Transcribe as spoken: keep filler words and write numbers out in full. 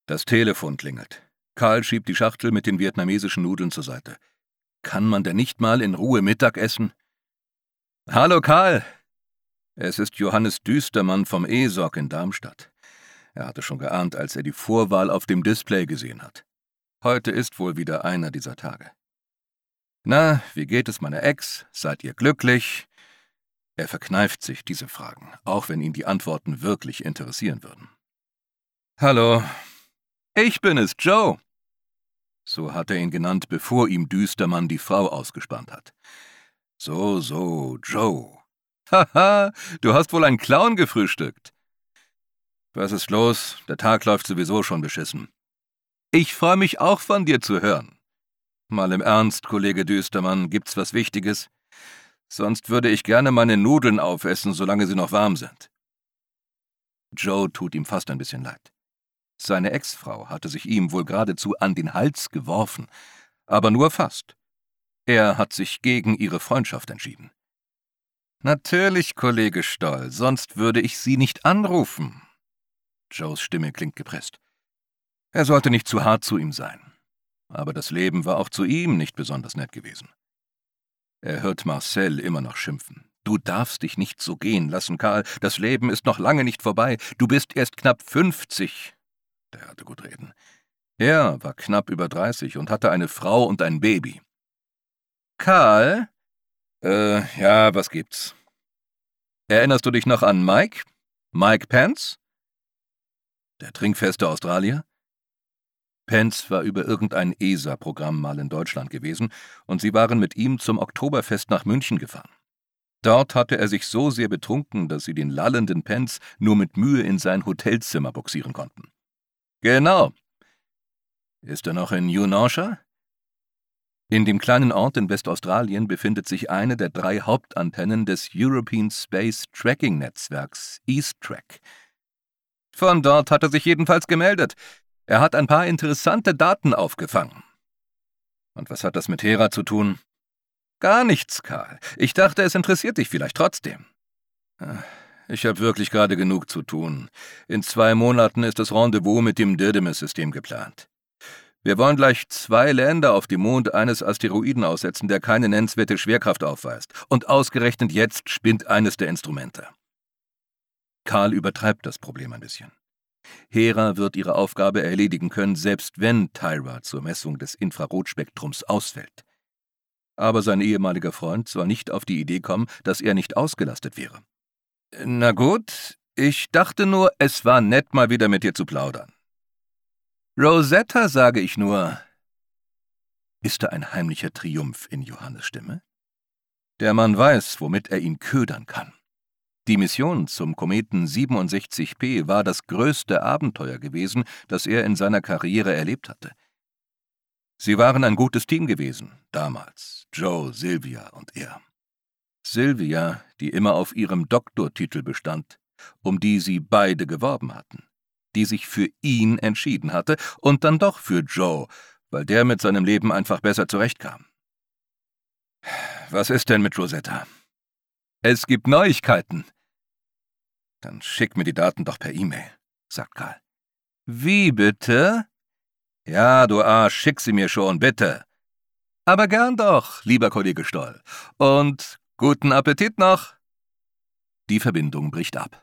Das Telefon klingelt. Karl schiebt die Schachtel mit den vietnamesischen Nudeln zur Seite. Kann man denn nicht mal in Ruhe Mittag essen? »Hallo Karl!« Es ist Johannes Düstermann vom E S O C in Darmstadt. Er hatte schon geahnt, als er die Vorwahl auf dem Display gesehen hat. Heute ist wohl wieder einer dieser Tage. »Na, wie geht es meiner Ex? Seid ihr glücklich?« Er verkneift sich diese Fragen, auch wenn ihn die Antworten wirklich interessieren würden. »Hallo, ich bin es, Joe!« So hat er ihn genannt, bevor ihm Düstermann die Frau ausgespannt hat. »So, so, Joe. Haha, du hast wohl einen Clown gefrühstückt.« »Was ist los? Der Tag läuft sowieso schon beschissen.« »Ich freue mich auch von dir zu hören.« »Mal im Ernst, Kollege Düstermann, gibt's was Wichtiges? Sonst würde ich gerne meine Nudeln aufessen, solange sie noch warm sind.« Joe tut ihm fast ein bisschen leid. Seine Ex-Frau hatte sich ihm wohl geradezu an den Hals geworfen, aber nur fast. Er hat sich gegen ihre Freundschaft entschieden. »Natürlich, Kollege Stoll, sonst würde ich Sie nicht anrufen.« Joes Stimme klingt gepresst. Er sollte nicht zu hart zu ihm sein. Aber das Leben war auch zu ihm nicht besonders nett gewesen. Er hört Marcel immer noch schimpfen. »Du darfst dich nicht so gehen lassen, Karl. Das Leben ist noch lange nicht vorbei. Du bist erst knapp fünfzig.« Der hatte gut reden. Er war knapp über dreißig und hatte eine Frau und ein Baby. »Karl?« »Äh, ja, was gibt's?« »Erinnerst du dich noch an Mike? Mike Pence?« »Der trinkfeste Australier?« Pence war über irgendein E S A-Programm mal in Deutschland gewesen, und sie waren mit ihm zum Oktoberfest nach München gefahren. Dort hatte er sich so sehr betrunken, dass sie den lallenden Pence nur mit Mühe in sein Hotelzimmer bugsieren konnten. »Genau. Ist er noch in New Hampshire?« In dem kleinen Ort in Westaustralien befindet sich eine der drei Hauptantennen des European Space Tracking Netzwerks, EastTrack. Von dort hat er sich jedenfalls gemeldet. Er hat ein paar interessante Daten aufgefangen. Und was hat das mit Hera zu tun? Gar nichts, Karl. Ich dachte, es interessiert dich vielleicht trotzdem. Ich habe wirklich gerade genug zu tun. In zwei Monaten ist das Rendezvous mit dem Didymus-System geplant. Wir wollen gleich zwei Länder auf dem Mond eines Asteroiden aussetzen, der keine nennenswerte Schwerkraft aufweist. Und ausgerechnet jetzt spinnt eines der Instrumente. Karl übertreibt das Problem ein bisschen. Hera wird ihre Aufgabe erledigen können, selbst wenn Tyra zur Messung des Infrarotspektrums ausfällt. Aber sein ehemaliger Freund soll nicht auf die Idee kommen, dass er nicht ausgelastet wäre. »Na gut, ich dachte nur, es war nett, mal wieder mit dir zu plaudern.« »Rosetta, sage ich nur.« Ist da ein heimlicher Triumph in Johannes' Stimme? Der Mann weiß, womit er ihn ködern kann. Die Mission zum Kometen siebenundsechzig P war das größte Abenteuer gewesen, das er in seiner Karriere erlebt hatte. Sie waren ein gutes Team gewesen, damals, Joe, Sylvia und er. Sylvia, die immer auf ihrem Doktortitel bestand, um die sie beide geworben hatten, die sich für ihn entschieden hatte und dann doch für Joe, weil der mit seinem Leben einfach besser zurechtkam. »Was ist denn mit Rosetta?« »Es gibt Neuigkeiten.« »Dann schick mir die Daten doch per E-Mail«, sagt Karl. »Wie bitte?« »Ja, du Arsch, schick sie mir schon, bitte.« »Aber gern doch, lieber Kollege Stoll. Und guten Appetit noch.« Die Verbindung bricht ab.